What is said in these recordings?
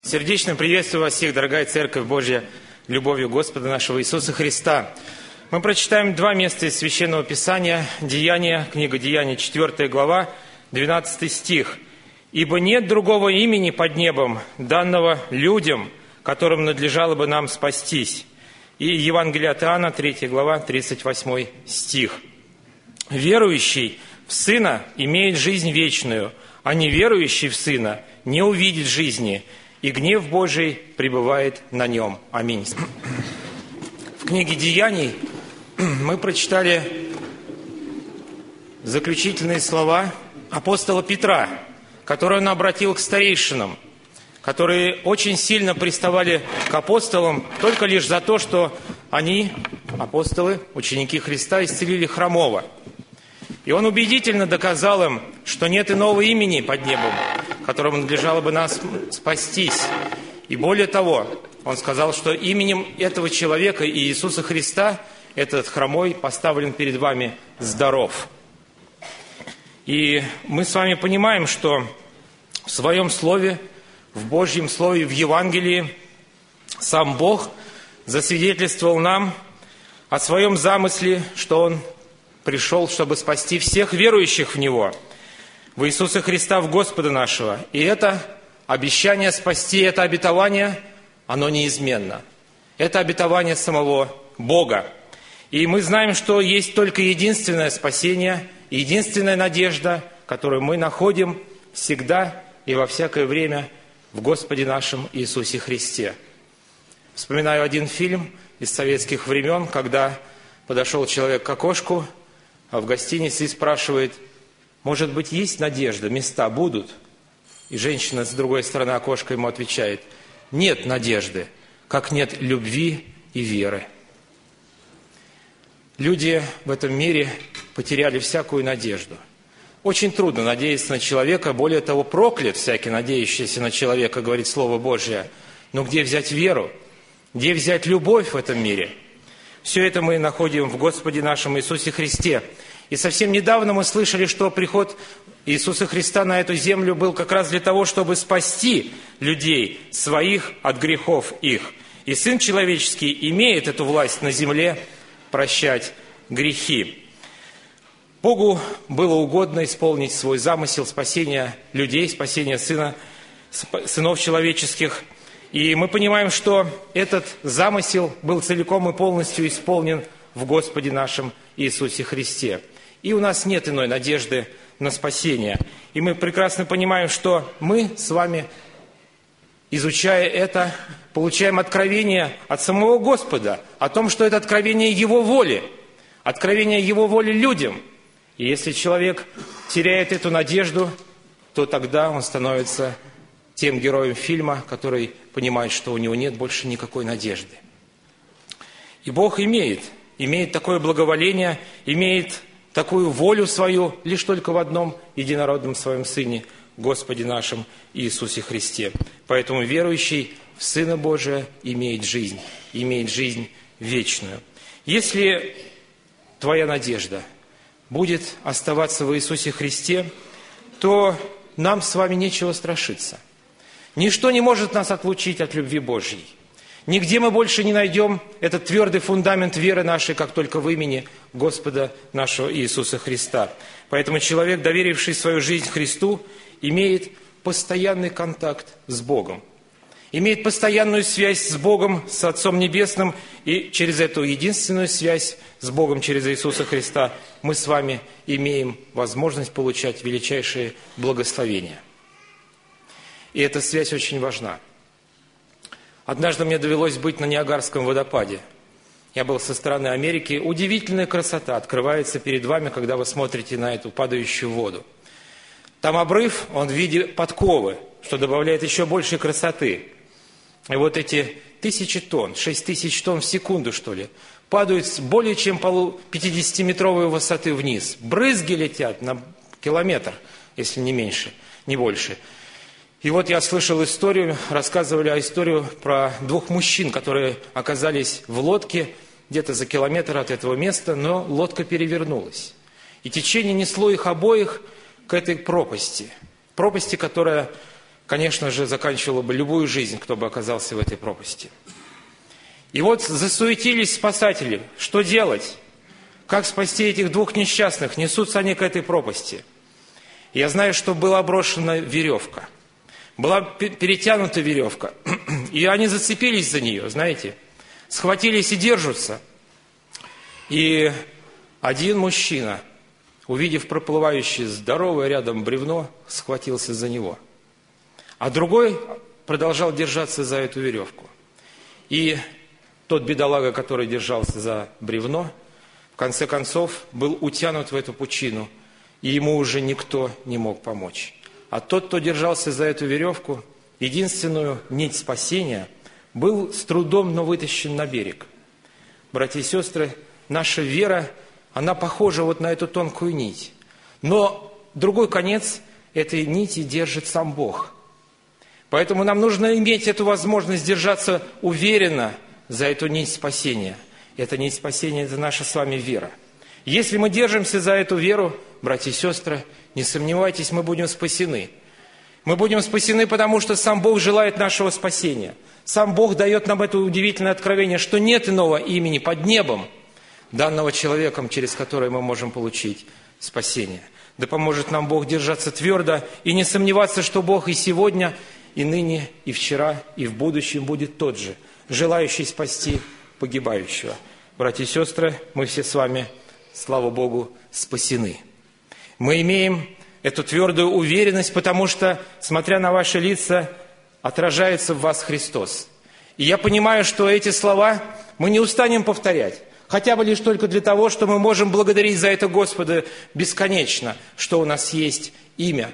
Сердечно приветствую вас всех, дорогая Церковь Божья, любовью Господа нашего Иисуса Христа. Мы прочитаем два места из Священного Писания. Деяния, книга Деяний, 4 глава, 12 стих. «Ибо нет другого имени под небом, данного людям, которым надлежало бы нам спастись». И Евангелие от Иоанна, 3 глава, 38 стих. «Верующий в Сына имеет жизнь вечную, а неверующий в Сына не увидит жизни, и гнев Божий пребывает на нем». Аминь. В книге Деяний мы прочитали заключительные слова апостола Петра, которые он обратил к старейшинам, которые очень сильно приставали к апостолам только лишь за то, что они, апостолы, ученики Христа, исцелили хромого. И он убедительно доказал им, что нет иного имени под небом, которому надлежало бы нас спастись. И более того, он сказал, что именем этого человека и Иисуса Христа этот хромой поставлен перед вами здоров. И мы с вами понимаем, что в Своем Слове, в Божьем Слове, в Евангелии сам Бог засвидетельствовал нам о Своем замысле, что Он пришел, чтобы спасти всех верующих в Него, в Иисуса Христа, в Господа нашего. И это обещание спасти, это обетование, оно неизменно. Это обетование самого Бога. И мы знаем, что есть только единственное спасение, единственная надежда, которую мы находим всегда и во всякое время в Господе нашем Иисусе Христе. Вспоминаю один фильм из советских времен, когда подошел человек к окошку в гостинице и спрашивает: может быть, есть надежда, места будут? И женщина с другой стороны окошка ему отвечает: нет надежды, как нет любви и веры. Люди в этом мире потеряли всякую надежду. Очень трудно надеяться на человека, более того, проклят всякий надеющийся на человека, говорит Слово Божие. Но где взять веру? Где взять любовь в этом мире? Все это мы находим в Господе нашем Иисусе Христе. И совсем недавно мы слышали, что приход Иисуса Христа на эту землю был как раз для того, чтобы спасти людей своих от грехов их. И Сын Человеческий имеет эту власть на земле прощать грехи. Богу было угодно исполнить свой замысел спасения людей, спасения сынов человеческих. И мы понимаем, что этот замысел был целиком и полностью исполнен в Господе нашем Иисусе Христе. И у нас нет иной надежды на спасение. И мы прекрасно понимаем, что мы с вами, изучая это, получаем откровение от самого Господа о том, что это откровение Его воли, откровение Его воли людям. И если человек теряет эту надежду, то тогда он становится тем героем фильма, который понимает, что у него нет больше никакой надежды. И Бог имеет такое благоволение, имеет такую волю свою лишь только в одном единородном Своем Сыне, Господе нашем Иисусе Христе. Поэтому верующий в Сына Божия имеет жизнь вечную. Если твоя надежда будет оставаться в Иисусе Христе, то нам с вами нечего страшиться. Ничто не может нас отлучить от любви Божьей. Нигде мы больше не найдем этот твердый фундамент веры нашей, как только в имени Господа нашего Иисуса Христа. Поэтому человек, доверивший свою жизнь Христу, имеет постоянный контакт с Богом. Имеет постоянную связь с Богом, с Отцом Небесным, и через эту единственную связь с Богом, через Иисуса Христа, мы с вами имеем возможность получать величайшие благословения. И эта связь очень важна. Однажды мне довелось быть на Ниагарском водопаде. Я был со стороны Америки. Удивительная красота открывается перед вами, когда вы смотрите на эту падающую воду. Там обрыв, он в виде подковы, что добавляет еще большей красоты. И вот эти 1000 тонн, 6000 тонн в секунду, что ли, падают с более чем 50-метровой высоты вниз. Брызги летят на километр, если не меньше, не больше. И вот я слышал историю, рассказывали историю про 2 мужчин, которые оказались в лодке где-то за километр от этого места, но лодка перевернулась. И течение несло их обоих к этой пропасти, которая конечно же, заканчивало бы любую жизнь, кто бы оказался в этой пропасти. И вот засуетились спасатели. Что делать? Как спасти этих двух несчастных? Несутся они к этой пропасти. Я знаю, что была брошена веревка. Была перетянута веревка. И они зацепились за нее, знаете. Схватились и держатся. И один мужчина, увидев проплывающее здоровое рядом бревно, схватился за него. А другой продолжал держаться за эту веревку. И тот бедолага, который держался за бревно, в конце концов был утянут в эту пучину, и ему уже никто не мог помочь. А тот, кто держался за эту веревку, единственную нить спасения, был с трудом, но вытащен на берег. Братья и сестры, наша вера, она похожа вот на эту тонкую нить. Но другой конец этой нити держит сам Бог. Поэтому нам нужно иметь эту возможность держаться уверенно за эту нить спасения. Эта нить спасения – это наша с вами вера. Если мы держимся за эту веру, братья и сестры, не сомневайтесь, мы будем спасены. Мы будем спасены, потому что сам Бог желает нашего спасения. Сам Бог дает нам это удивительное откровение, что нет иного имени под небом, данного человеком, через которое мы можем получить спасение. Да поможет нам Бог держаться твердо и не сомневаться, что Бог и сегодня, и ныне, и вчера, и в будущем будет тот же, желающий спасти погибающего. Братья и сестры, мы все с вами, слава Богу, спасены. Мы имеем эту твердую уверенность, потому что, смотря на ваши лица, отражается в вас Христос. И я понимаю, что эти слова мы не устанем повторять, хотя бы лишь только для того, что мы можем благодарить за это Господа бесконечно, что у нас есть имя,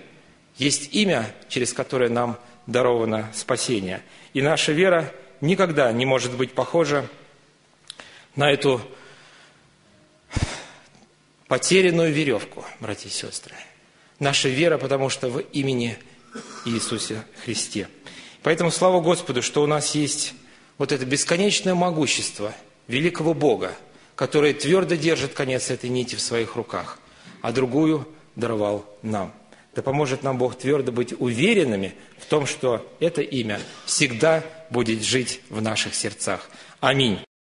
через которое нам даровано спасение. И наша вера никогда не может быть похожа на эту потерянную веревку, братья и сестры. Наша вера, потому что в имени Иисусе Христе. Поэтому слава Господу, что у нас есть вот это бесконечное могущество великого Бога, который твердо держит конец этой нити в своих руках, а другую даровал нам. Да поможет нам Бог твердо быть уверенными в том, что это имя всегда будет жить в наших сердцах. Аминь.